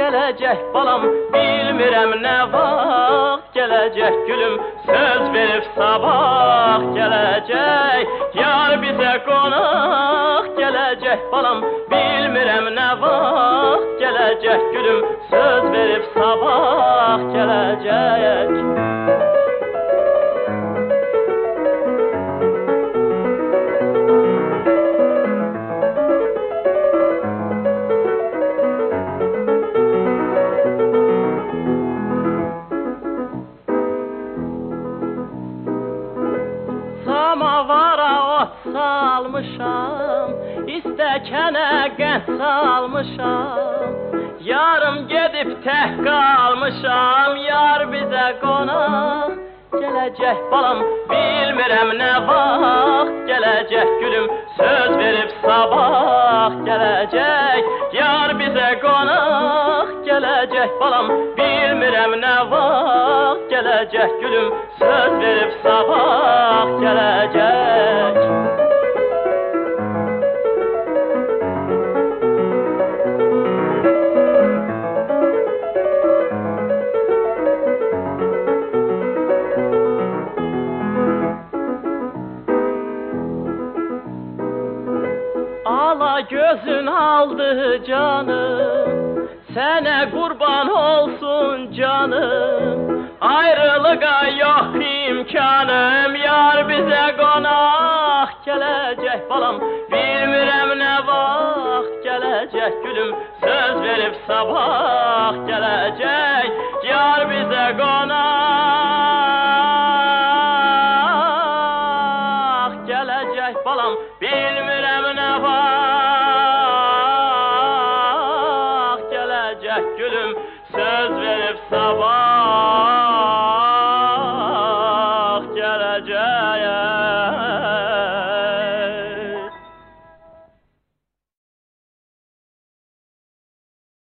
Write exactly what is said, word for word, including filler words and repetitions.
gelecek balam, bilmirəm nə vaxt gelecek gülüm, söz verib sabah gelecek. Yar bizə qonaq gelecek balam, bilmirəm nə vaxt gelecek gülüm, söz verib sabah gelecek. Samavara ot salmışam, istəkənə qənd salmışam. Yarım gedib tək qalmışam, yar bizə qonaq gelecek balam, bilmirəm nə vaxt gelecek gülüm, söz verib sabah gelecek. Yar bizə qonaq gelecek balam, bilmirəm nə vaxt gelecek gülüm, söz verib sabah gelecek. Ala gözün aldı canım, sənə qurban olsun canım. Ayrılığa yok imkanım, yar bizə qonaq gelecek balam, bilmirəm nə vaxt gelecek gülüm, söz verib sabah gelecek. Yar bizə qonaq gelecek balam,